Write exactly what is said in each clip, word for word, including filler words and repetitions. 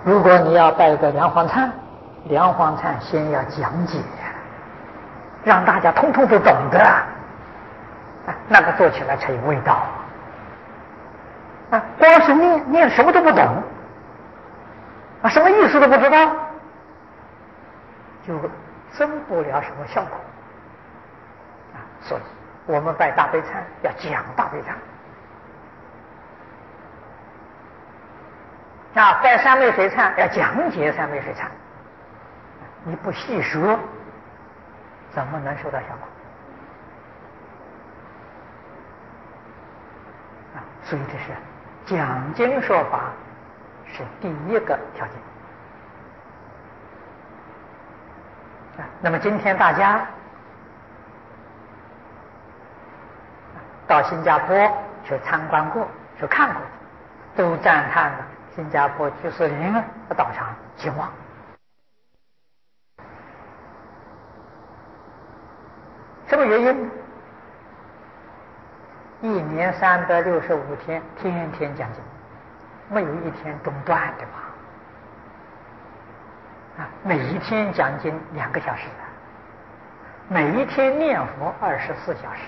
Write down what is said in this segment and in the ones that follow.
如果你要拜个梁皇忏，梁皇忏先要讲解，让大家通通都懂得，那个做起来才有味道啊！光是念念什么都不懂啊，什么意思都不知道，就生不了什么效果啊！所以我们拜大悲忏要讲大悲忏啊，拜三昧水忏要讲解三昧水忏，你不细说，怎么能收到效果啊？所以这是讲经说法是第一个条件啊。那么今天大家到新加坡去参观过、去看过，都赞叹了新加坡居士林的道场兴旺。什么原因呢？一年三百六十五天，天天讲经，没有一天中断的吧？啊，每一天讲经两个小时的，每一天念佛二十四小时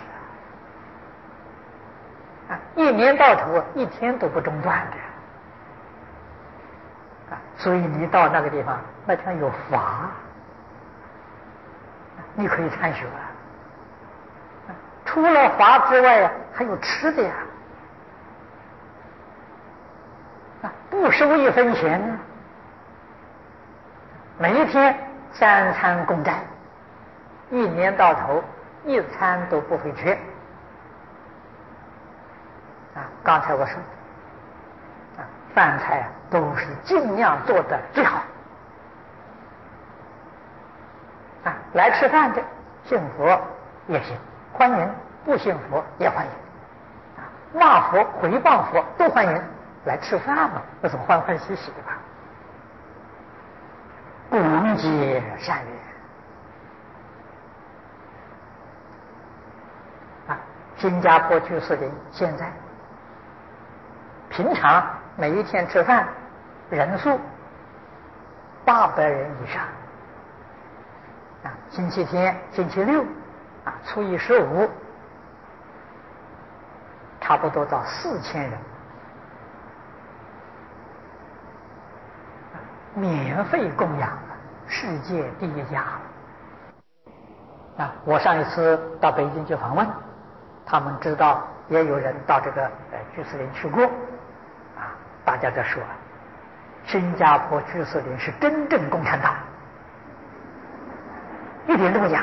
的，啊，一年到头一天都不中断的。啊，所以你到那个地方，那地方有法，你可以参学。除了法之外呀，还有吃的呀，啊，不收一分钱呢。每一天三餐供斋，一年到头一餐都不会缺。啊，刚才我说的，啊，饭菜啊都是尽量做的最好。啊，来吃饭的信佛也行，欢迎；不信佛也欢迎，啊，骂佛、回谤佛都欢迎。来吃饭嘛，那是欢欢喜喜的吧？广结善缘啊！新加坡居士林现在平常每一天吃饭人数八百人以上啊，星期天、星期六啊，初一十五差不多到四千人，免费供养，世界第一家啊！我上一次到北京去访问，他们知道也有人到这个呃居士林去过啊，大家在说，新加坡居士林是真正共产党，一点都不假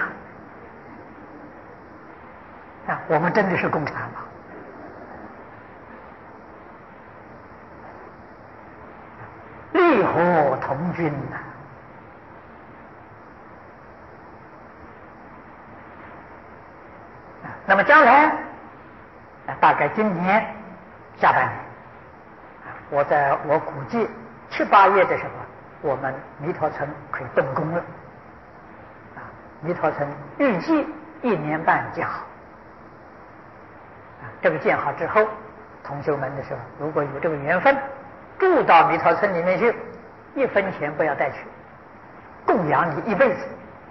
啊！我们真的是共产党。烈火同军呐、啊！那么将来，啊，大概今年下半年，啊，我在我估计七八月的时候，我们弥陀村可以动工了。啊，弥陀村预计一年半建好。啊，这个建好之后，同学们的时候，如果有这个缘分，住到弥陀村里面去，一分钱不要带去，供养你一辈子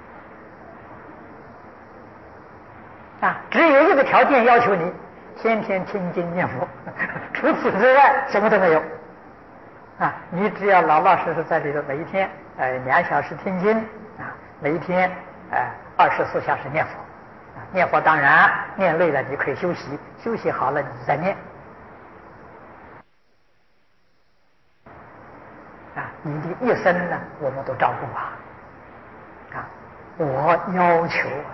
啊！只有一个条件要求你，天天听经念佛，除此之外什么都没有啊！你只要老老实实在里头，每一天呃两小时听经啊，每一天呃二十四小时念佛啊，念佛当然念累了你可以休息，休息好了你再念。啊，你的一生呢，我们都照顾啊！啊，我要求啊，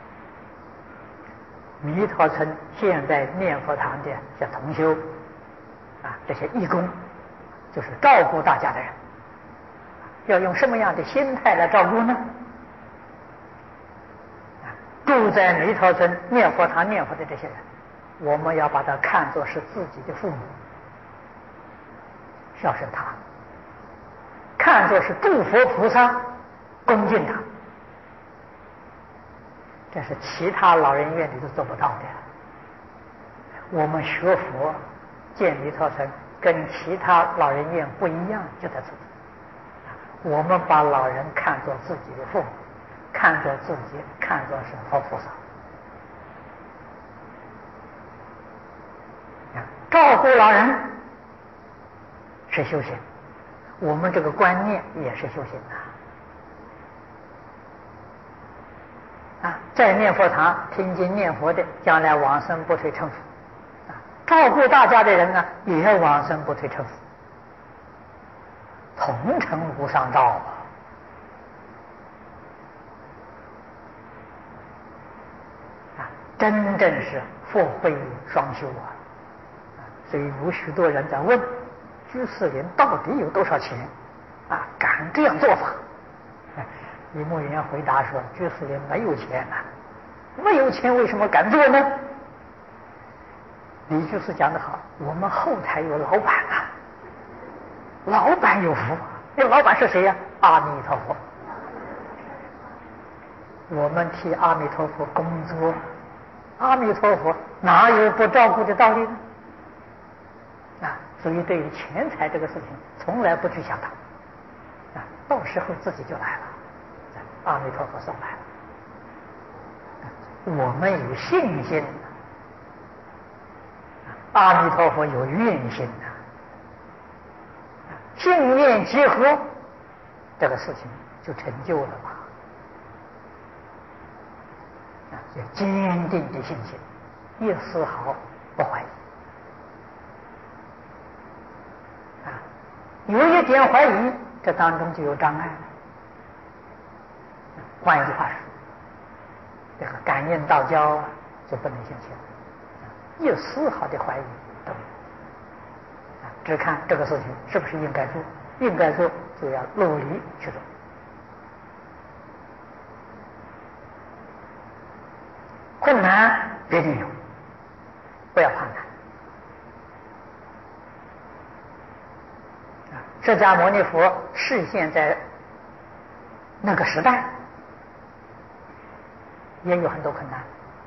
弥陀村现在念佛堂的这同修啊，这些义工，就是照顾大家的人，要用什么样的心态来照顾呢？啊，住在弥陀村念佛堂念佛的这些人，我们要把他看作是自己的父母，孝顺他。看作是诸佛菩萨，恭敬他，这是其他老人院里都做不到的。我们学佛建弥陀村跟其他老人院不一样，就在这里我们把老人看作自己的父母，看作自己，看作是佛菩萨。照顾老人是修行，我们这个观念也是修行的啊！在念佛堂听经念佛的，将来往生不退成佛啊！照顾大家的人呢，也往生不退成佛，同成无上道啊！啊，真正是佛慧双修啊！所以有许多人在问居士林到底有多少钱啊？敢这样做法？李牧原回答说：居士林没有钱啊，没有钱为什么敢做呢？李居士讲得好，我们后台有老板啊，老板有福。那老板是谁呀？阿弥陀佛。我们替阿弥陀佛工作，阿弥陀佛哪有不照顾的道理呢？啊，所以对于钱财这个事情，从来不去想它，啊，到时候自己就来了，阿弥陀佛送来了。我们有信心，阿弥陀佛有愿心呐，信愿结合，这个事情就成就了嘛。啊，有坚定的信心，一丝毫不怀疑。有一点怀疑，这当中就有障碍了。换一句话说，这个感应道交就不能信心了，一丝毫的怀疑都没有。只看这个事情是不是应该做，应该做就要努力去做。困难必定有，不要怕难。释迦牟尼佛示现在那个时代，也有很多困难。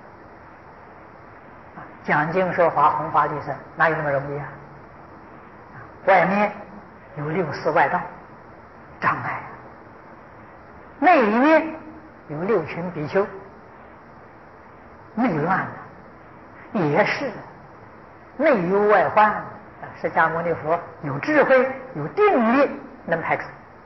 讲经说法，弘法利生，哪有那么容易啊？外面有六四外道障碍，内里面有六群比丘，内乱也是内忧外患。释迦牟尼佛有智慧，有定力，能排除。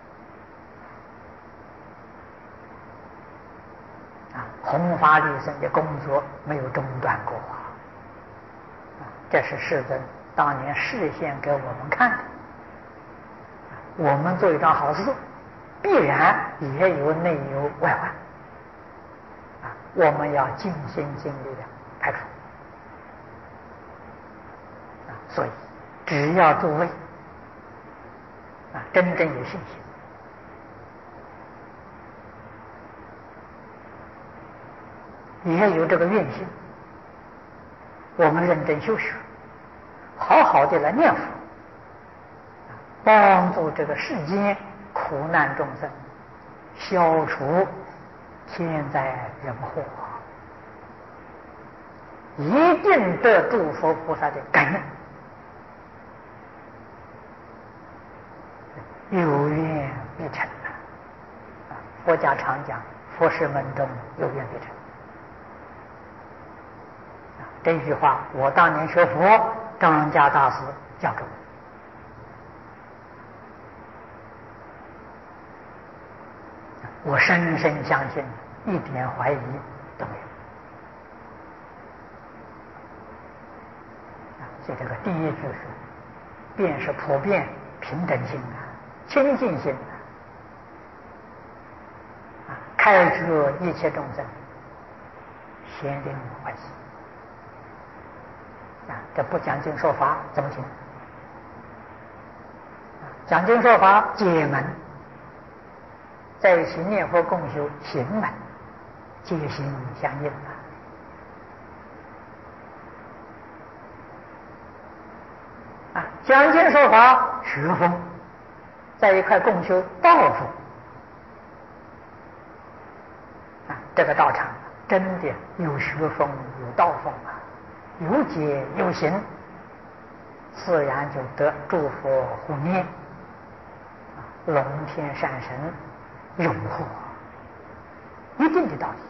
啊，弘法利生的工作没有中断过啊！这是世尊当年示现给我们看的。我们做一桩好事，必然也有内忧外患啊！我们要尽心尽力的排除啊！所以。只要诸位啊，真正有信心，也有这个愿心，我们认真修学，好好的来念佛，帮助这个世间苦难众生，消除天灾人祸，一定得诸佛菩萨的感应。有愿必成啊！佛家常讲，佛事门中有愿必成。啊，这句话我当年学佛，张家大师教给我，我深深相信，一点怀疑都没有。啊，所以这个第一句是，便是普遍平等心啊。清净心啊，开除一切众生，显灵欢喜啊！这不讲经说法怎么行？讲经说法解门，在一起念佛共修行门，皆心相应啊！啊，讲经说法学风。在一块共修道风啊，这个道场真的有学风有道风啊，有解有行，自然就得诸佛护念啊， 龙天善神荣获，一定的道理。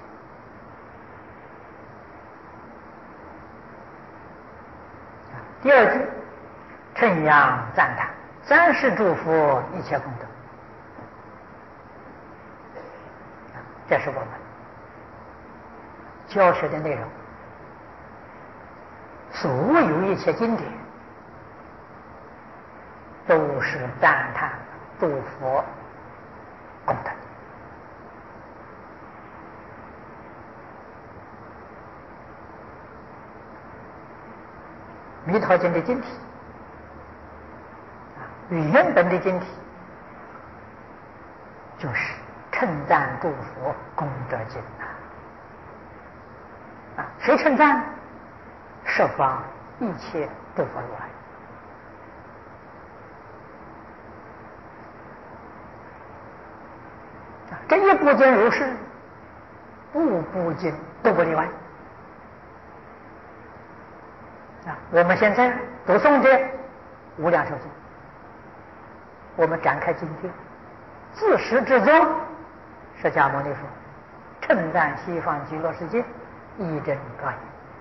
第二句，称扬赞叹，三世诸佛一切功德，这是我们教学的内容。所有一切经典都是赞叹诸佛功德。弥陀经的经体，原本的经体就是称赞诸佛功德经啊！谁称赞？十方一切诸佛如来。这一部经如是，部部经都不例外。啊，我们现在读诵的《无量寿经》，我们展开经典，自始至终，释迦牟尼佛称赞西方极乐世界一真庄严。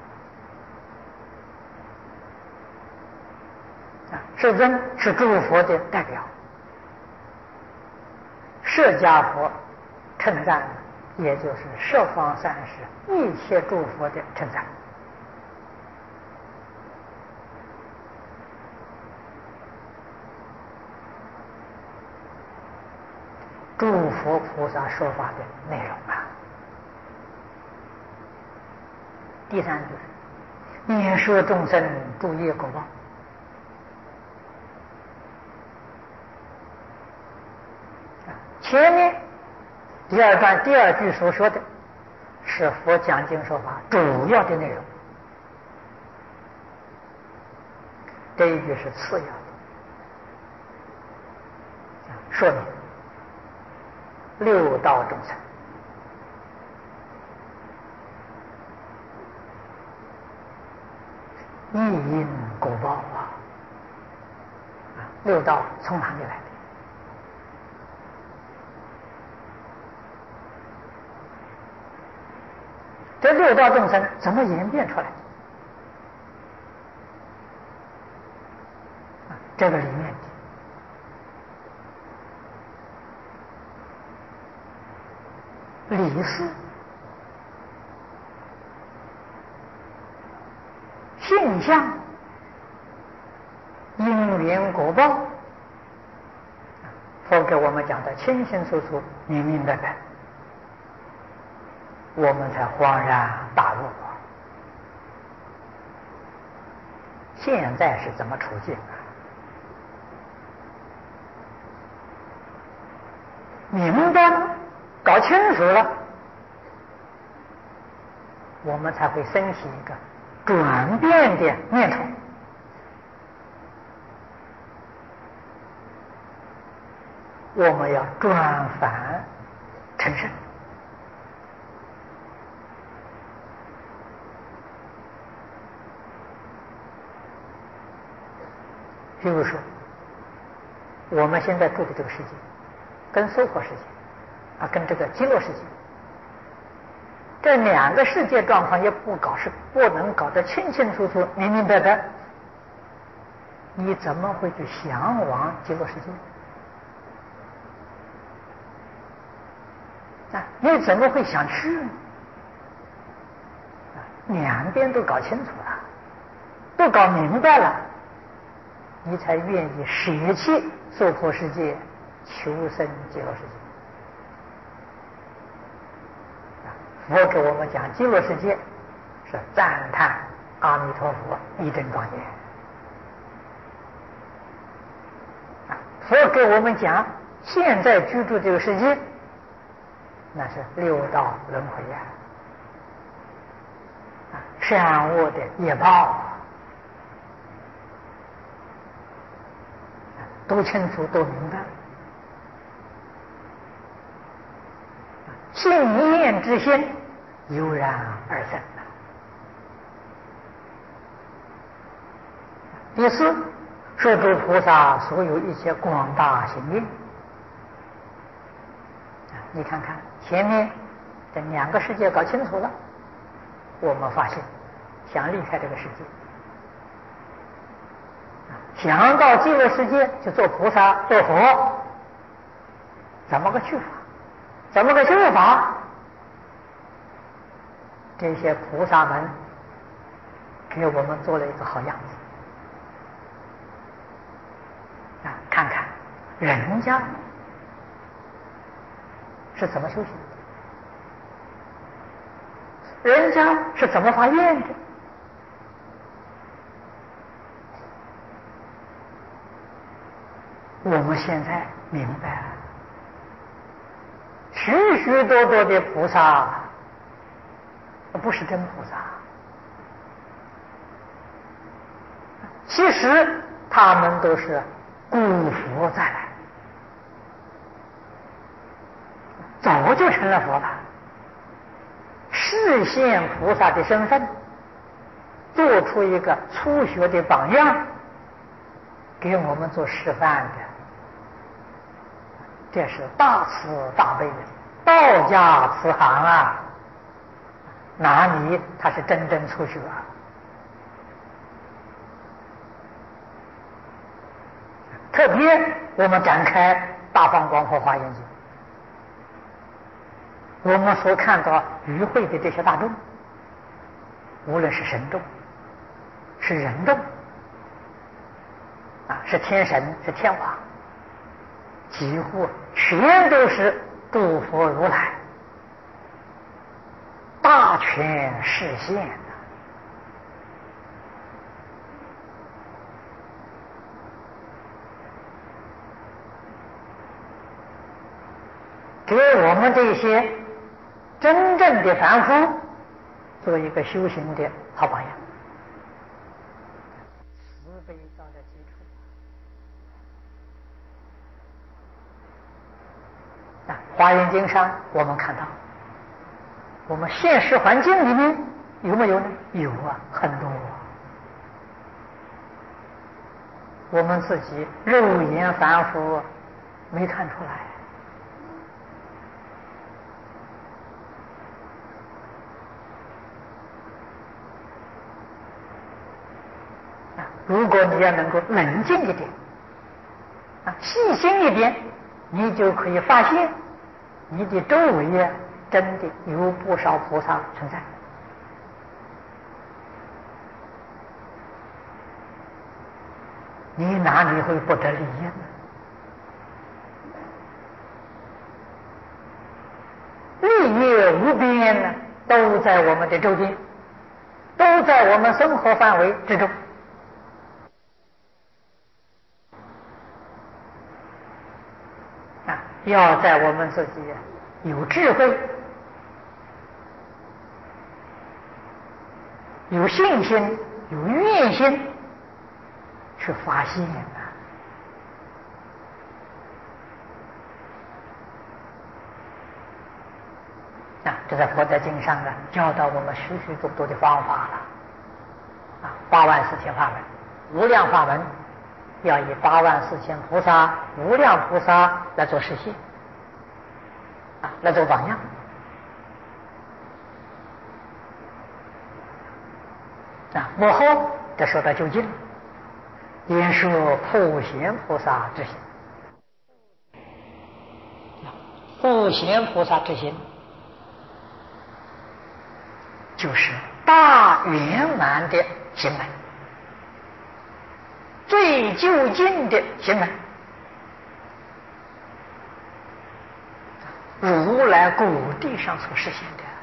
啊，世尊是诸佛的代表，释迦佛称赞，也就是十方三世一切诸佛的称赞。诸佛菩萨说法的内容啊。第三就是念说众生诸业果报。前面第二段第二句所说的是佛讲经说法主要的内容，这一句是次要的，说明六道众生一因果报啊！六道从哪里来的？这六道众生怎么演变出来的？这个里面的理事、现象、因缘果报，佛给我们讲的清清楚楚、明明白白，我们才恍然大悟。现在是怎么处境啊？明白了，搞清楚了，我们才会升起一个转变的念头。我们要转凡成圣。比如说，我们现在住的这个世界，跟娑婆世界啊，跟这个极乐世界，这两个世界状况也不搞，是不能搞得清清楚楚、明明白白。你怎么会去向往极乐世界？啊，你怎么会想去？啊，两边都搞清楚了，都搞明白了，你才愿意舍弃娑婆世界，求生极乐世界。佛给我们讲极乐世界，是赞叹阿弥陀佛一真庄严。佛给我们讲现在居住这个世界，那是六道轮回呀，啊，善恶的业报，都清楚都明白，信念之心油然而生。第四，说诸菩萨所有一切广大行愿， 你看看前面这两个世界搞清楚了，我们发现想离开这个世界，想到极乐世界去做菩萨做佛，怎么个去法？怎么个修法？这些菩萨们给我们做了一个好样子啊！看看人家是怎么修行的，人家是怎么发愿的。我们现在明白了，许许多多的菩萨不是真菩萨，其实他们都是故佛再来，早就成了佛了，示现菩萨的身份，做出一个初学的榜样，给我们做示范的。这是大慈大悲的道家慈航啊！哪里他是真正初学啊？特别我们展开《大放光佛华严经》，我们所看到与会的这些大众，无论是神众、是人众啊，是天神、是天王，几乎全都是诸佛如来大权示现的。给我们这些真正的凡夫做一个修行的好榜样。慈悲造的基础啊，华严经上我们看到，我们现实环境里面有没有呢？有啊，很多啊。我们自己肉眼凡夫没看出来。如果你要能够冷静一点啊，细心一点，你就可以发现你的周围啊，真的有不少菩萨存在。你哪里会不得利益呢？利益无边呢，都在我们的周边，都在我们生活范围之中。要在我们自己有智慧、有信心、有愿心去发现啊！啊，这在佛在经上呢，教导我们许许多多的方法了。啊，八万四千法门，无量法门。要以八万四千菩萨、无量菩萨来做实现，啊，来做榜样。啊，幕后这说到究竟，言说普贤菩萨之心。普贤菩萨之心，就是大圆满的行门。最究竟的行门，如来故地上所实现的。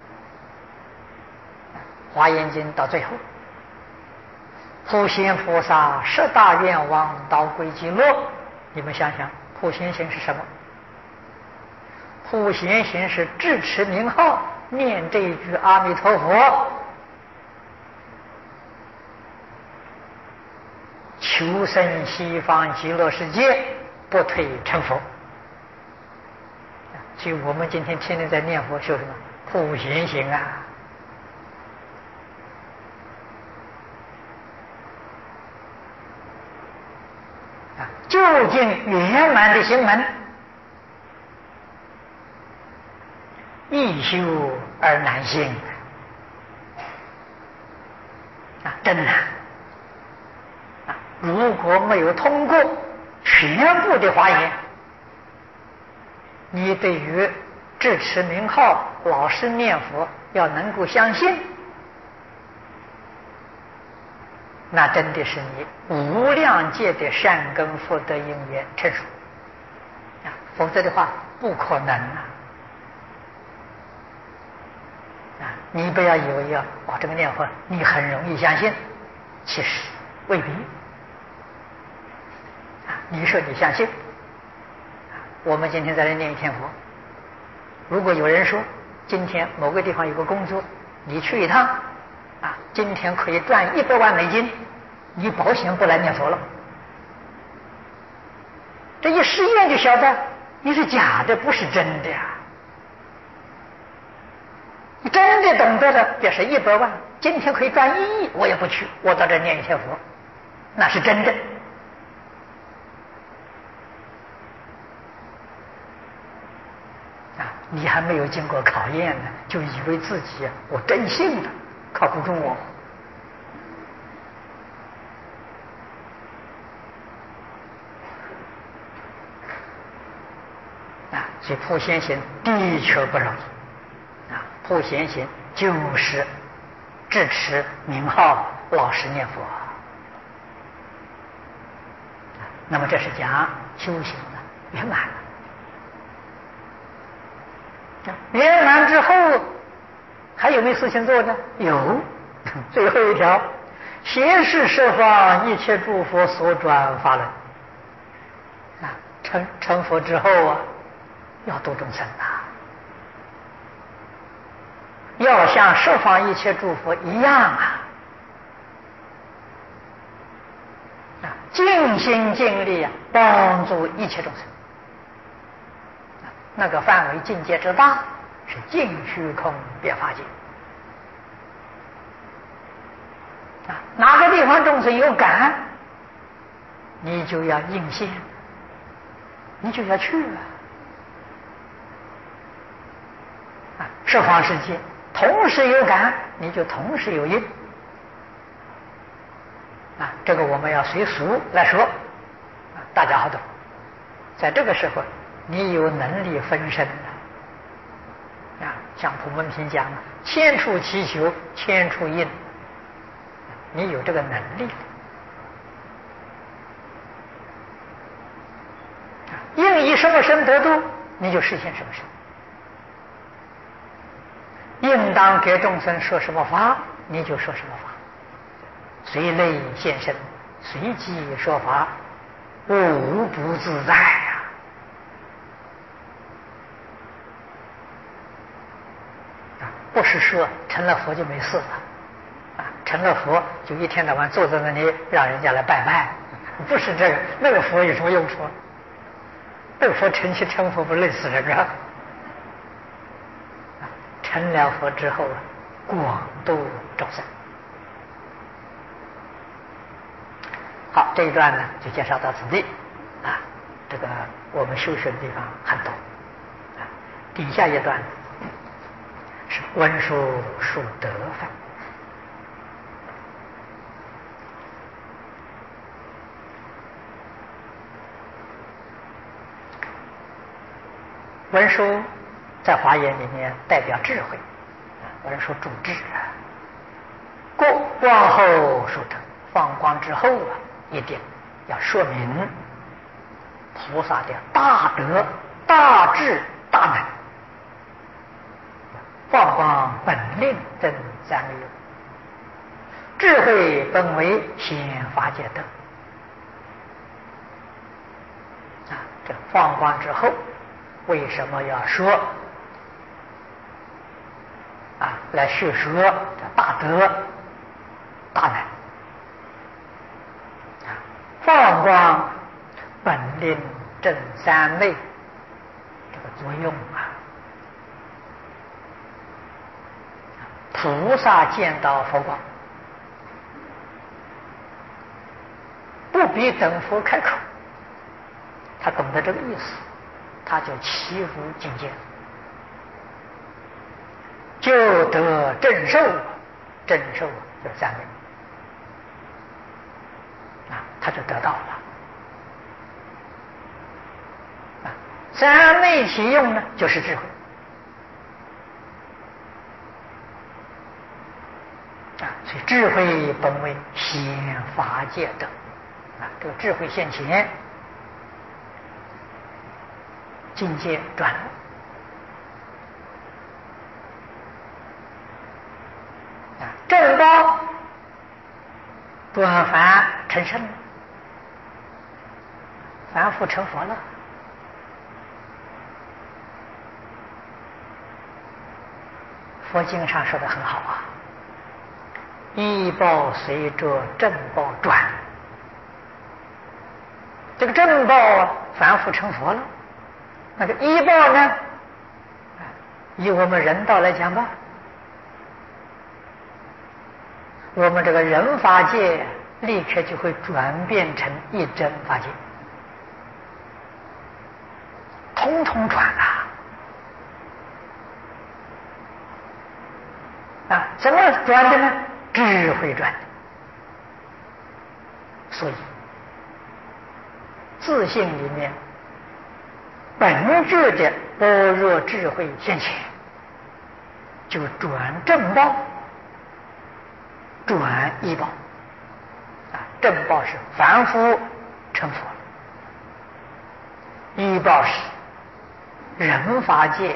华严经到最后，普贤菩萨十大愿望导归极乐。你们想想，普贤行是什么？普贤行是智持名号，念这一句阿弥陀佛，求生西方极乐世界，不退成佛。所以我们今天天天在念佛，修什么？普贤行啊！啊，究竟圆满的行门， 易修而难行啊，真难啊！如果没有通过全部的华严，你对于智持名号、老实念佛要能够相信，那真的是你无量界的善根福德因缘成熟啊，否则的话不可能啊！啊，你不要以为要哦这个念佛你很容易相信，其实未必啊！你说你相信，我们今天在这念一天佛，如果有人说今天某个地方有个工作，你去一趟啊，今天可以赚一百万美金，你保险不来念佛了。这一试验就晓得你是假的，不是真的呀。你真的懂得了，别说一百万，今天可以赚一亿，我也不去，我到这念一天佛，那是真的。啊，你还没有经过考验呢，就以为自己我真信了，靠不住我。啊，所以普贤行的确不容易啊！普贤行就是智持名号，老实念佛。那么这是讲修行的圆满了。圆满之后还有没有事情做呢？有，最后一条，贤士设方一切诸佛所转法轮啊，成成佛之后啊，要度众生啊，要像十方一切诸佛一样啊，啊，尽心尽力啊，帮助一切众生。那个范围境界之大，是尽虚空遍法界啊！哪个地方众生有感，你就要应现，你就要去了啊！十方世界同时有感，你就同时有应啊！这个我们要随俗来说啊，大家好懂。在这个时候，你有能力分身了啊！像普门品讲，千处祈求，千处应，你有这个能力啊！应以什么身得度，你就实现什么身。应当给众生说什么法，你就说什么法。随类现身，随机说法，无不自在啊！不是说成了佛就没事了啊，成了佛就一天到晚坐在那里让人家来拜拜，不是这个，那个佛有什么用处？那个佛成其成佛不累死人啊！成了佛之后啊，广度众生。好，这一段呢就介绍到此地啊。这个我们修学的地方很多啊。底下一段是文殊述德分。文殊在华严里面代表智慧，文殊主智啊。过往后述德，放光之后啊，一定要说明菩萨的大德、大智、大能。放光本令真三昧有，智慧本为显法界德。啊，这放光之后，为什么要说啊？来叙说这大德、大能。啊，放光本令真三昧这个作用啊。菩萨见到佛光，不必等佛开口，他懂得这个意思，他就起伏境界就得正受，正受就是三昧啊，他就得到了啊。三昧其用呢，就是智慧啊，所以智慧本为显法界德啊，这个智慧现前，境界转了。正报转凡成圣了，凡夫成佛了。佛经上说的很好啊，依报随着正报转。这个正报凡夫成佛了，那个依报呢，以我们人道来讲吧，我们这个人法界立刻就会转变成一真法界，通通转了啊！怎么转的呢？智慧转的。所以自性里面本质的般若智慧现前，就转正报，转依报啊。正报是凡夫成佛，依报是人法界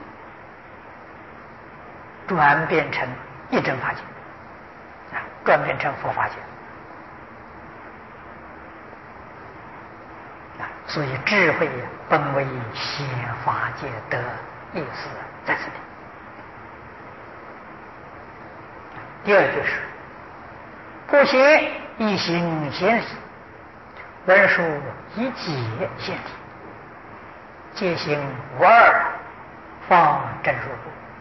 转变成一真法界啊，转变成佛法界啊。所以智慧本为显法界的意思在此里。第二就是不显一行显理，文殊一解显理，界行无二，方正入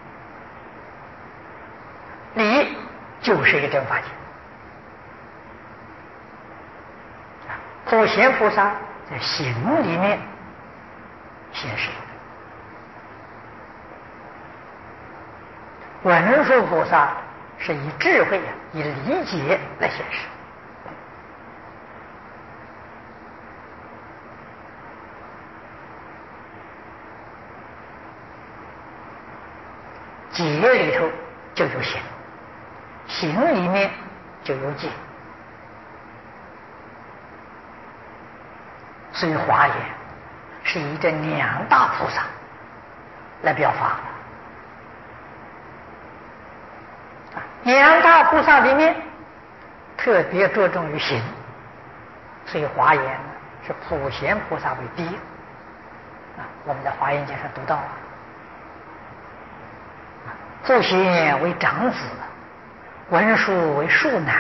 部。理就是一真法界。普贤菩萨在行里面显示，文殊菩萨是以智慧啊，以理解来显示。解里头就有行，行里面就有解。所以华严是以这两大菩萨来表法。两大菩萨里面特别着重于行，所以华严是普贤菩萨为第一啊。我们在华严经上读到啊，普贤为长子，文殊为庶男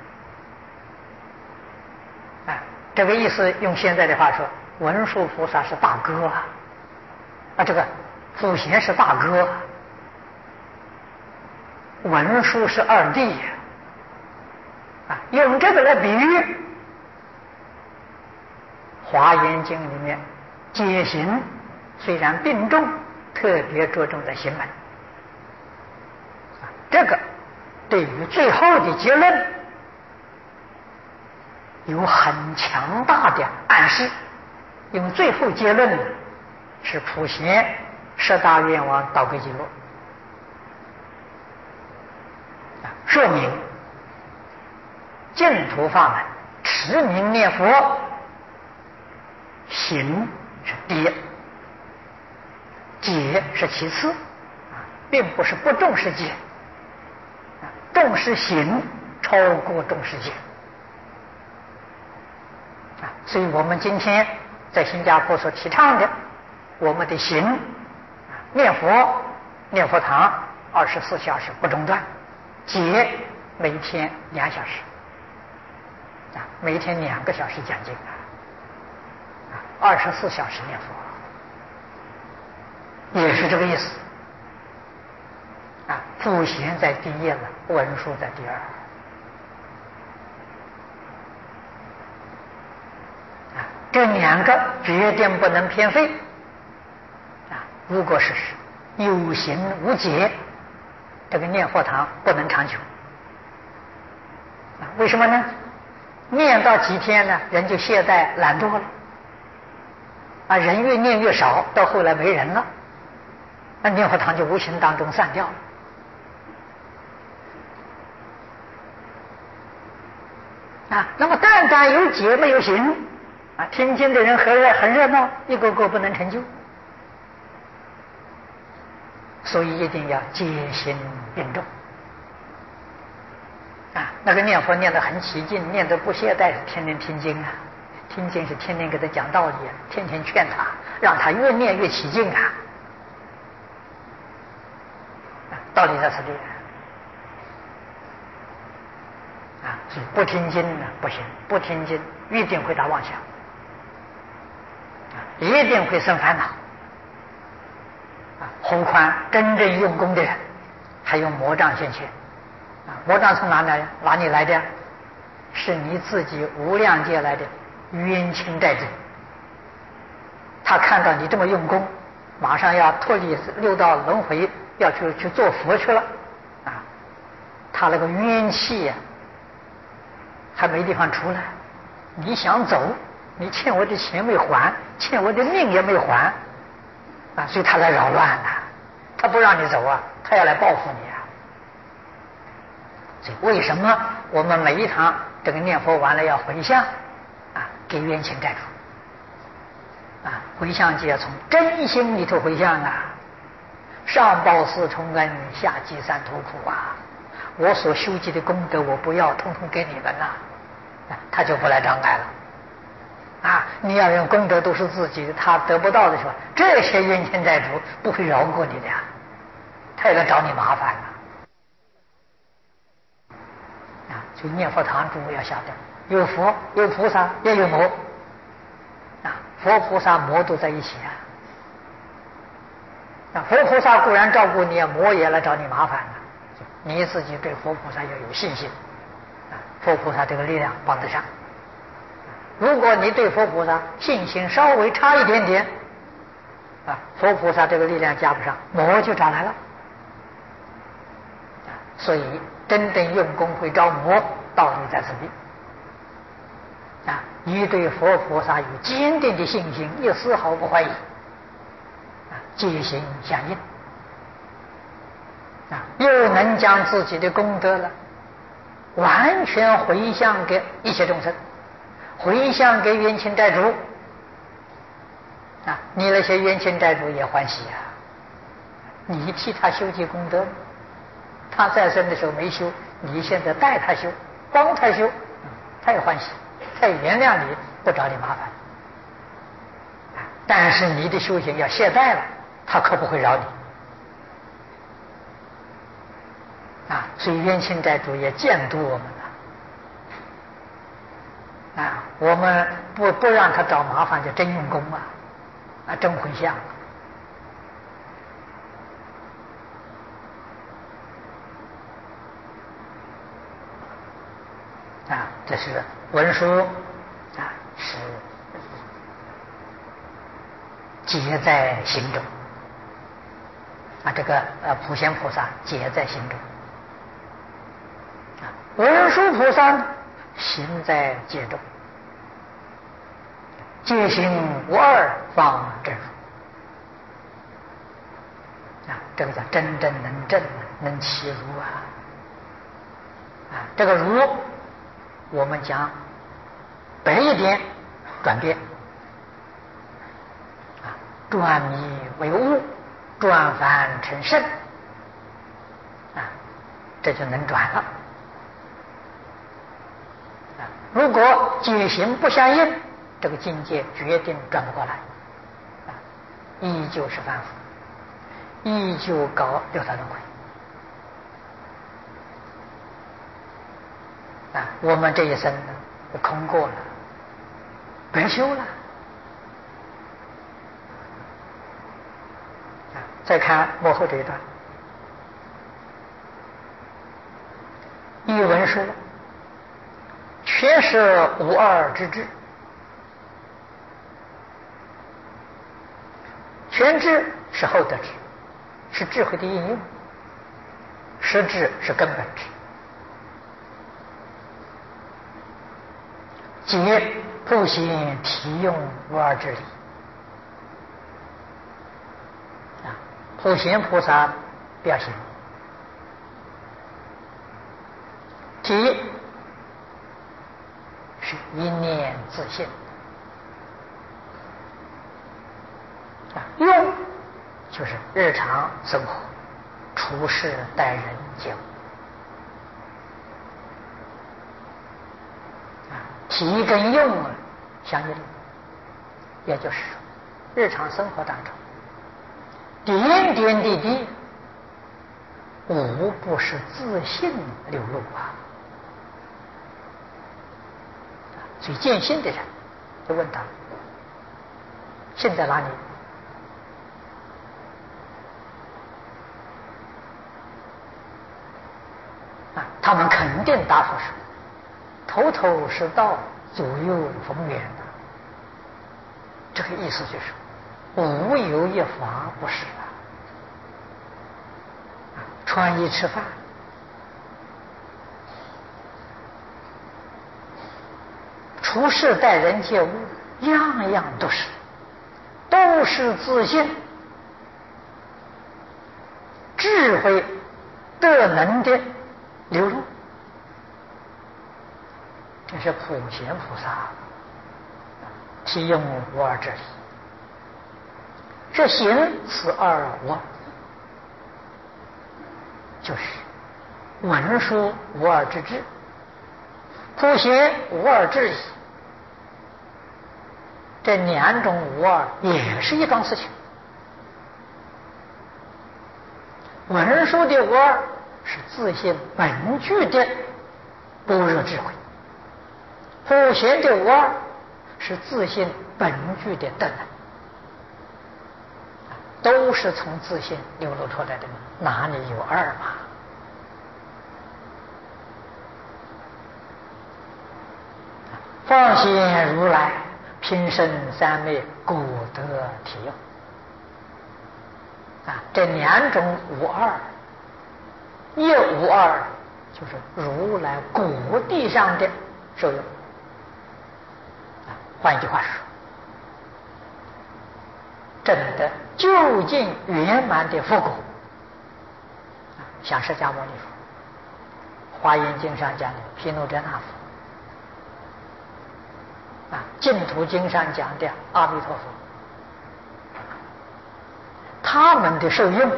啊。这个意思用现在的话说，文殊菩萨是大哥啊，啊这个普贤是大哥，文殊是二弟啊。用这个来比喻华严经里面解行虽然并重，特别着重在行门啊。这个对于最后的结论有很强大的暗示，因为最后结论是普贤十大愿望导归经络，说明净土法门持名念佛行是第一，解是其次，并不是不重视解，重视行超过重视解啊。所以我们今天在新加坡所提倡的，我们的行念佛念佛堂二十四小时不中断，解每天两小时啊，每天两个小时讲经啊，二十四小时念佛，也是这个意思啊。普贤在第一了，文殊在第二啊，这两个决定不能偏废啊。如果是有行无解， 这个念佛堂不能长久。啊，为什么呢？念到几天呢，人就懈怠懒惰了。啊，人越念越少，到后来没人了，那念佛堂就无形当中散掉了。啊，那么单单有解没有行，啊，听经的人很热很热闹，一个个不能成就。所以一定要戒心并重。啊，那个念佛念得很起劲，念得不懈怠，天天听经啊，听经是天天给他讲道理，天天劝他，让他越念越起劲啊。道理在此地。啊，所以不听经呢不行，不听经一定会打妄想，啊，一定会生烦恼，啊，何况真正用功的人，还用魔障现前，啊，魔障从哪来？哪里来的？是你自己无量劫来的冤亲债主，他看到你这么用功，马上要脱离六道轮回，要去去做佛去了，啊，他那个冤气呀、啊。还没地方出来，你想走，你欠我的钱没还，欠我的命也没还，啊，所以他来扰乱了，他不让你走啊，他要来报复你啊。所以为什么我们每一堂这个念佛完了要回向啊，给冤亲债主啊，回向就要从真心里头回向啊，上报四重恩，下济三途苦啊，我所修积的功德我不要，通通给你们了，他就不来障碍了啊！你要用功德都是自己的，他得不到的时候，这些冤亲债主不会饶过你的呀，他也来找你麻烦了啊！所以念佛堂诸位要晓得，有佛有菩萨也有魔啊，佛菩萨魔都在一起啊！啊，佛菩萨固然照顾你，魔也来找你麻烦了。你自己对佛菩萨要有信心啊，佛菩萨这个力量帮得上。如果你对佛菩萨信心稍微差一点点啊，佛菩萨这个力量加不上，魔就找来了啊。所以真正用功会招魔，道理在此地啊。你对佛菩萨有坚定的信心，一丝毫不怀疑啊，戒心相应啊，又能将自己的功德了完全回向给一切众生，回向给冤亲债主啊，你那些冤亲债主也欢喜啊，你替他修积功德，他在生的时候没修，你现在带他修，帮他修，他也欢喜，他也原谅你，不找你麻烦。但是你的修行要懈怠了，他可不会饶你啊！所以冤亲债主也监督我们了啊！我们不不让他找麻烦，就真用功啊，啊，真回向啊！这是文殊啊，是结在心中啊，这个呃普贤菩萨结在心中。文殊菩萨行在戒中，戒行无二方正如啊，这个叫真正能正能起如啊啊，这个如我们讲白一点转变啊，转迷为悟，转凡成圣啊，这就能转了。如果戒行不相应，这个境界决定转不过来啊，依旧是凡夫，依旧搞六道轮回啊。我们这一生呢，空过了，白修了啊。再看幕后这一段，译文说全是无二之智，全智是后得智，是智慧的应用， 实质是根本智。即不行体用无二之理啊，普贤菩萨表现体是一念自性啊，用就是日常生活处事待人接物啊，体跟用啊相应，也就是说日常生活当中点点滴滴无不是自信流露啊。所以见性的人就问他性在哪里啊？他们肯定答复说头头是道，左右逢源。这个意思就是无有一法不是啊。穿衣吃饭处事待人接物，样样都是都是自信智慧德能的流露。这是普贤菩萨体用无二之理。这行此二无二，就是文殊无二之智，普贤无二之理。这两种无二也是一桩事情。文殊的无二是自性本具的般若智慧，普贤的无二是自性本具的德能，都是从自性流露出来的，哪里有二嘛？放心如来平生三昧果得体用啊，这两种无二，一无二就是如来果地上的受用啊。换一句话说，证得究竟圆满的佛果，像释迦牟尼佛、华严经上讲的毗卢遮那佛啊，净土经上讲的阿弥陀佛，他们的受用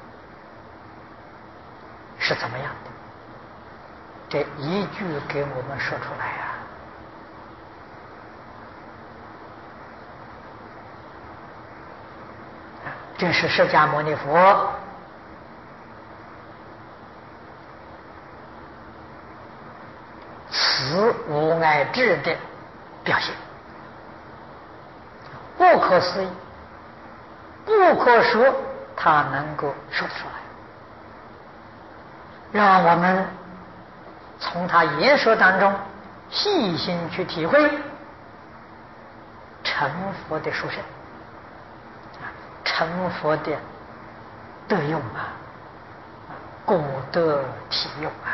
是怎么样的？这一句给我们说出来啊！这是释迦牟尼佛慈无碍智的表现，不可思议，不可说，他能够说出来，让我们从他言说当中细心去体会成佛的殊胜，成佛的德用啊，果得体用啊，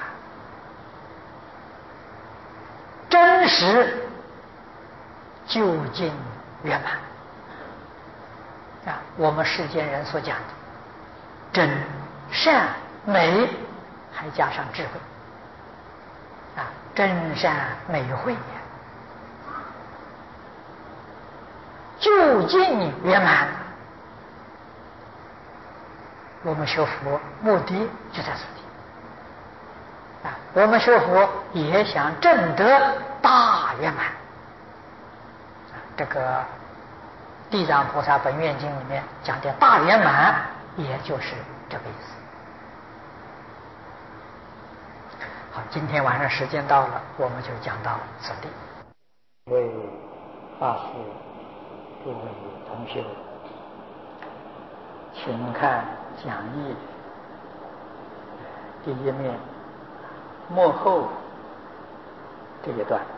真实究竟圆满啊！我们世间人所讲的真善美，还加上智慧啊，真善美慧呀，究竟圆满。我们学佛目的就在这里啊！我们学佛也想证得大圆满。这个《地藏菩萨本愿经》里面讲的大圆满，也就是这个意思。好，今天晚上时间到了，我们就讲到此地。各位法师、诸位同学，请看讲义第一面末后这一段。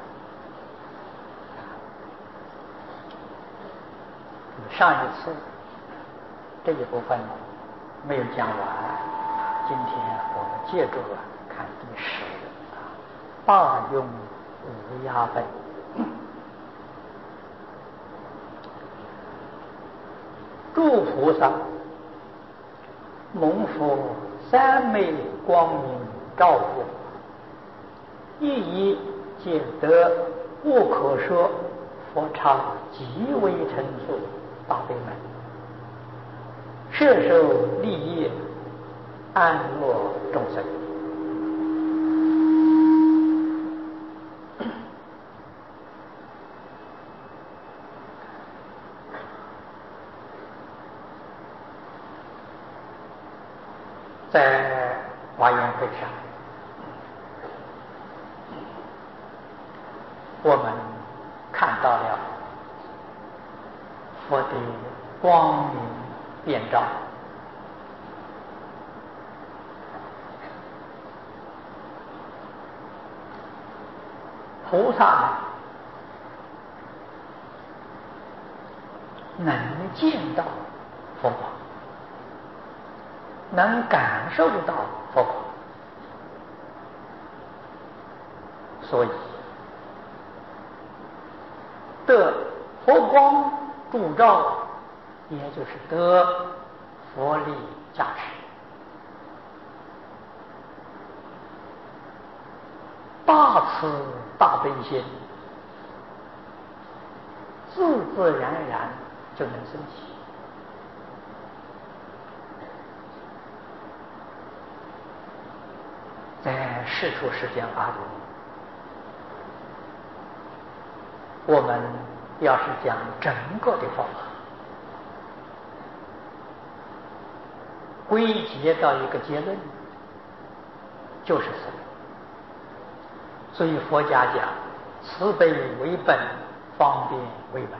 上一次这一部分没有讲完， 今天我们接着看第十啊，大用无压本。诸菩萨蒙佛三昧光明照佛，一一皆得无可说佛刹极为成熟大悲门，摄受利益安乐众生。在华严会上，我们看到了佛的光明遍照，菩萨能见到佛光，能感受到佛光，所以得佛光助照，也就是得佛力加持。大慈大悲心自自然然就能升起。在世出世间法里，我们要是讲整个的佛法，归结到一个结论，就是慈悲。所以佛家讲慈悲为本，方便为门。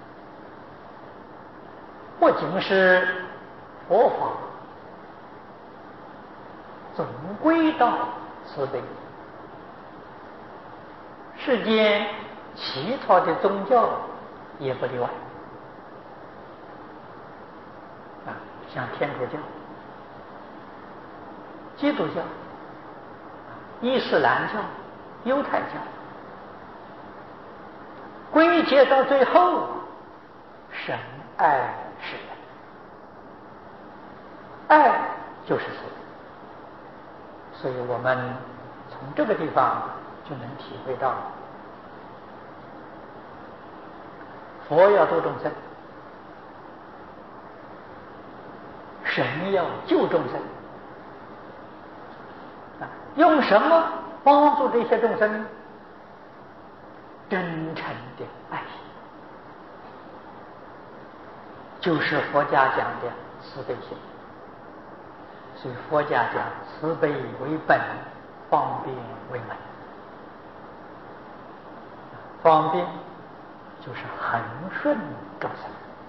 不仅是佛法，总归到慈悲。世间其他的宗教也不例外啊，像天主教、基督教、伊斯兰教、犹太教，归结到最后，神爱世人，爱就是慈悲。所以我们从这个地方就能体会到，佛要度众生，神要救众生啊，用什么帮助这些众生？真诚的爱心，就是佛家讲的慈悲心。所以佛家讲慈悲为本，方便为门。方便就是恒顺众生，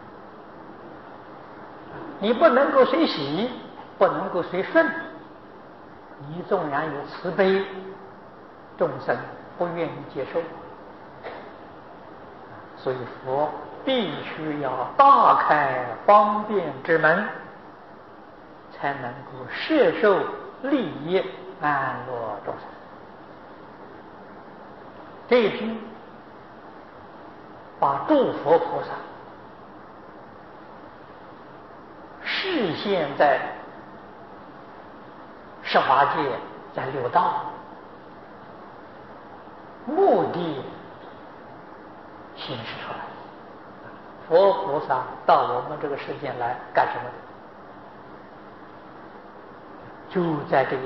你不能够随喜，不能够随顺，你纵然有慈悲，众生不愿意接受，所以佛必须要大开方便之门，才能够摄受利益安乐众生。这一句把诸佛菩萨示现在十法界，在六道，目的显示出来。佛菩萨到我们这个世间来干什么的？就在这一句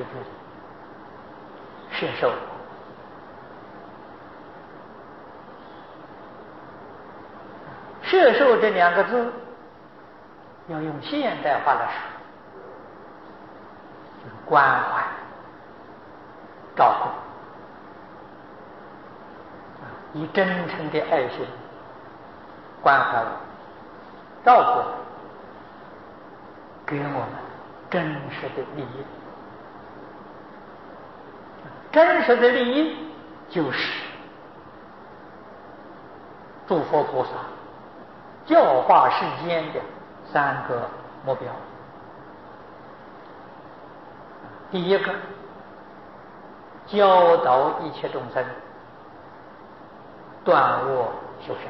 摄受。摄受这两个字，要用现代化来说，就是关怀、照顾，以真诚的爱心关怀我、照顾我，给我们真实的利益。真实的利益就是诸佛菩萨教化世间的三个目标。 第一个，教导一切众生断恶修善，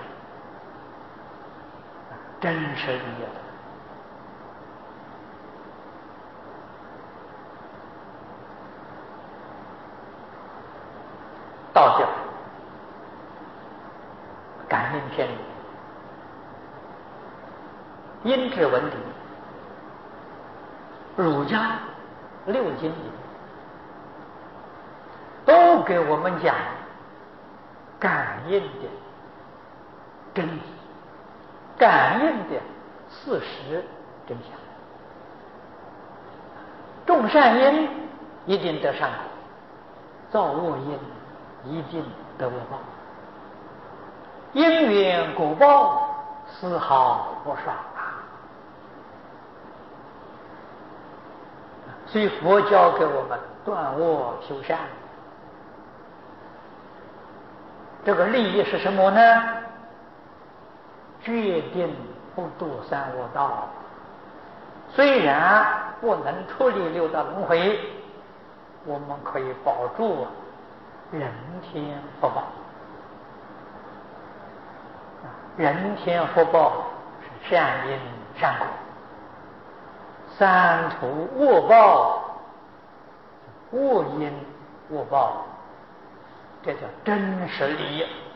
真实利益的。道教感应天理，因智闻理，儒家六经里都给我们讲感应的真理，感应的事实真相。种善因一定得善果，造恶因一定得恶报，因缘果报丝毫不爽啊！所以佛教给我们断恶修善，这个利益是什么呢？决定不堕三恶道。虽然不能脱离六道轮回，我们可以保住人天福报。人天福报是善因善果，三途恶报恶因恶报，这叫真实利益。